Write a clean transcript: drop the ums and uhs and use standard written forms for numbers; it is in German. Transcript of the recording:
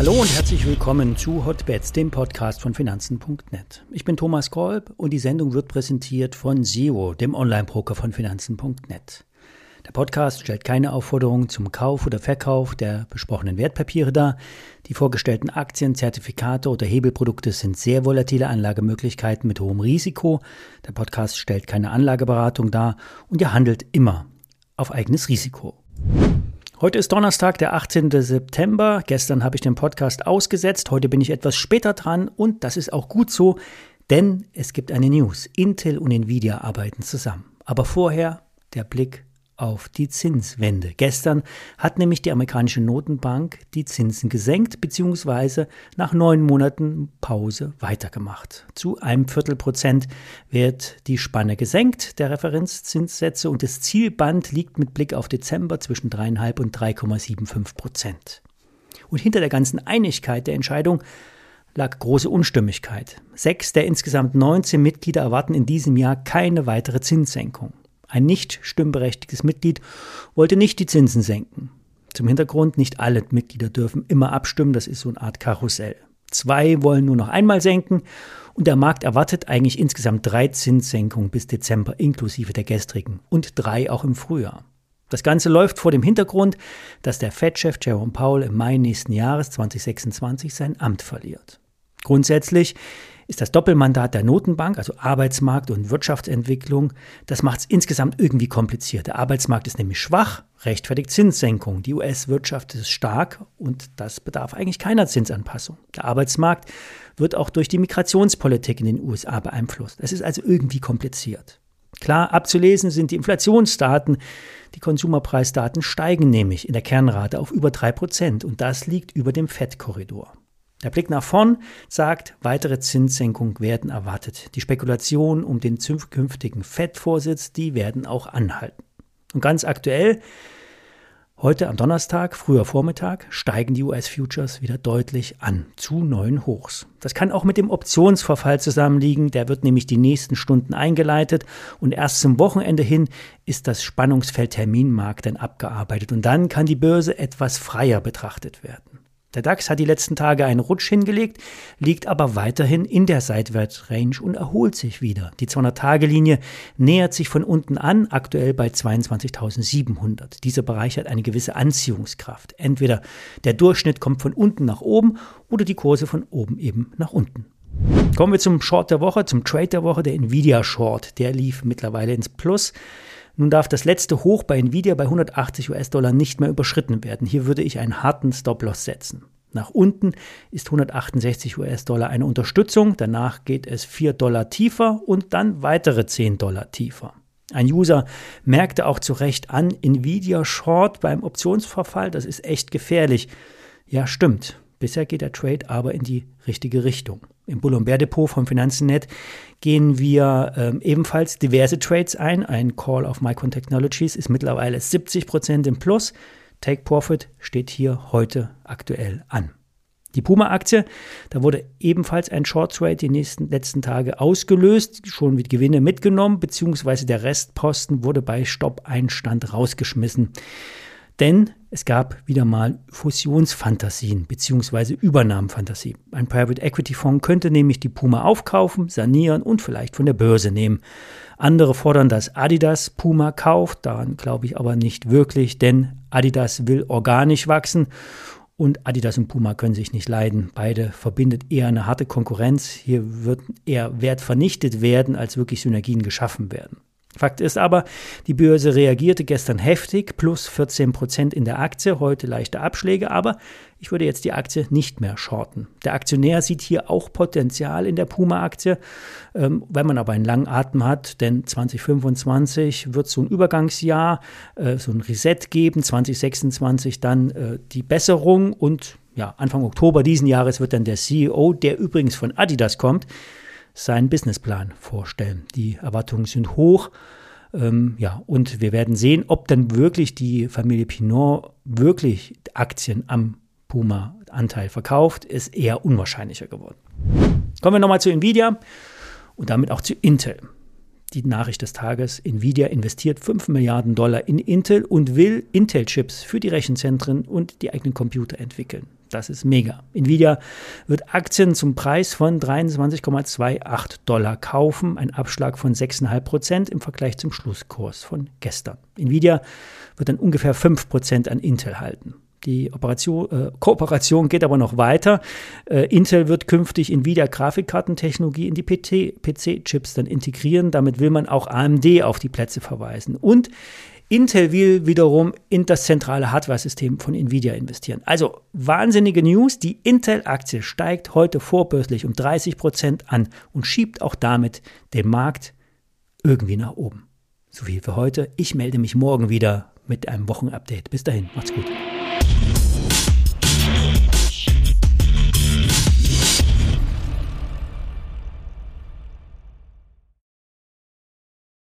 Hallo und herzlich willkommen zu Hotbets, dem Podcast von Finanzen.net. Ich bin Thomas Kolb und die Sendung wird präsentiert von SEO, dem Online-Broker von Finanzen.net. Der Podcast stellt keine Aufforderung zum Kauf oder Verkauf der besprochenen Wertpapiere dar. Die vorgestellten Aktien, Zertifikate oder Hebelprodukte sind sehr volatile Anlagemöglichkeiten mit hohem Risiko. Der Podcast stellt keine Anlageberatung dar und er handelt immer auf eigenes Risiko. Heute ist Donnerstag, der 18. September. Gestern habe ich den Podcast ausgesetzt. Heute bin ich etwas später dran und das ist auch gut so, denn es gibt eine News. Intel und Nvidia arbeiten zusammen. Aber vorher der Blick auf die Zinswende. Gestern hat nämlich die amerikanische Notenbank die Zinsen gesenkt bzw. nach 9 Monaten Pause weitergemacht. Zu 0,25% wird die Spanne gesenkt der Referenzzinssätze und das Zielband liegt mit Blick auf Dezember zwischen 3,5 und 3,75%. Und hinter der ganzen Einigkeit der Entscheidung lag große Unstimmigkeit. 6 der insgesamt 19 Mitglieder erwarten in diesem Jahr keine weitere Zinssenkung. Ein nicht stimmberechtigtes Mitglied wollte nicht die Zinsen senken. Zum Hintergrund, nicht alle Mitglieder dürfen immer abstimmen, das ist so eine Art Karussell. 2 wollen nur noch einmal senken und der Markt erwartet eigentlich insgesamt 3 Zinssenkungen bis Dezember inklusive der gestrigen und 3 auch im Frühjahr. Das Ganze läuft vor dem Hintergrund, dass der Fed-Chef Jerome Powell im Mai nächsten Jahres 2026 sein Amt verliert. Grundsätzlich ist das Doppelmandat der Notenbank, also Arbeitsmarkt und Wirtschaftsentwicklung, das macht es insgesamt irgendwie kompliziert. Der Arbeitsmarkt ist nämlich schwach, rechtfertigt Zinssenkung. Die US-Wirtschaft ist stark und das bedarf eigentlich keiner Zinsanpassung. Der Arbeitsmarkt wird auch durch die Migrationspolitik in den USA beeinflusst. Es ist also irgendwie kompliziert. Klar abzulesen sind die Inflationsdaten. Die Konsumerpreisdaten steigen nämlich in der Kernrate auf über 3% und das liegt über dem Fed-Korridor. Der Blick nach vorn sagt, weitere Zinssenkungen werden erwartet. Die Spekulationen um den zukünftigen Fed-Vorsitz, die werden auch anhalten. Und ganz aktuell, heute am Donnerstag, früher Vormittag, steigen die US-Futures wieder deutlich an, zu neuen Hochs. Das kann auch mit dem Optionsverfall zusammenliegen, der wird nämlich die nächsten Stunden eingeleitet und erst zum Wochenende hin ist das Spannungsfeld Terminmarkt dann abgearbeitet und dann kann die Börse etwas freier betrachtet werden. Der DAX hat die letzten Tage einen Rutsch hingelegt, liegt aber weiterhin in der Seitwärtsrange und erholt sich wieder. Die 200-Tage-Linie nähert sich von unten an, aktuell bei 22.700. Dieser Bereich hat eine gewisse Anziehungskraft. Entweder der Durchschnitt kommt von unten nach oben oder die Kurse von oben eben nach unten. Kommen wir zum Short der Woche, zum Trade der Woche, der Nvidia Short. Der lief mittlerweile ins Plus. Nun darf das letzte Hoch bei Nvidia bei $180 nicht mehr überschritten werden. Hier würde ich einen harten Stop-Loss setzen. Nach unten ist $168 eine Unterstützung, danach geht es $4 tiefer und dann weitere $10 tiefer. Ein User merkte auch zu Recht an, Nvidia Short beim Optionsverfall, das ist echt gefährlich. Ja, stimmt. Bisher geht der Trade aber in die richtige Richtung. Im Bull- und Bär-Depot von Finanzen.net gehen wir ebenfalls diverse Trades ein. Ein Call auf Micron Technologies ist mittlerweile 70% im Plus. Take Profit steht hier heute aktuell an. Die Puma-Aktie, da wurde ebenfalls ein Short Trade die letzten Tage ausgelöst, schon mit Gewinne mitgenommen, beziehungsweise der Restposten wurde bei Stopp-Einstand rausgeschmissen. Denn es gab wieder mal Fusionsfantasien bzw. Übernahmenfantasien. Ein Private Equity Fonds könnte nämlich die Puma aufkaufen, sanieren und vielleicht von der Börse nehmen. Andere fordern, dass Adidas Puma kauft. Daran glaube ich aber nicht wirklich, denn Adidas will organisch wachsen und Adidas und Puma können sich nicht leiden. Beide verbindet eher eine harte Konkurrenz. Hier wird eher Wert vernichtet werden, als wirklich Synergien geschaffen werden. Fakt ist aber, die Börse reagierte gestern heftig, plus 14% in der Aktie, heute leichte Abschläge, aber ich würde jetzt die Aktie nicht mehr shorten. Der Aktionär sieht hier auch Potenzial in der Puma-Aktie, wenn man aber einen langen Atem hat, denn 2025 wird so ein Übergangsjahr, so ein Reset geben, 2026 dann die Besserung und ja, Anfang Oktober diesen Jahres wird dann der CEO, der übrigens von Adidas kommt, seinen Businessplan vorstellen. Die Erwartungen sind hoch. Und wir werden sehen, ob dann wirklich die Familie Pinot wirklich Aktien am Puma-Anteil verkauft, ist eher unwahrscheinlicher geworden. Kommen wir nochmal zu Nvidia und damit auch zu Intel. Die Nachricht des Tages: Nvidia investiert $5 Milliarden in Intel und will Intel-Chips für die Rechenzentren und die eigenen Computer entwickeln. Das ist mega. Nvidia wird Aktien zum Preis von $23,28 kaufen, ein Abschlag von 6,5% im Vergleich zum Schlusskurs von gestern. Nvidia wird dann ungefähr 5% an Intel halten. Die Kooperation geht aber noch weiter. Intel wird künftig Nvidia-Grafikkartentechnologie in die PC-Chips dann integrieren. Damit will man auch AMD auf die Plätze verweisen. Und Intel will wiederum in das zentrale Hardware-System von Nvidia investieren. Also wahnsinnige News. Die Intel-Aktie steigt heute vorbörslich um 30% an und schiebt auch damit den Markt irgendwie nach oben. So viel für heute. Ich melde mich morgen wieder mit einem Wochenupdate. Bis dahin, macht's gut.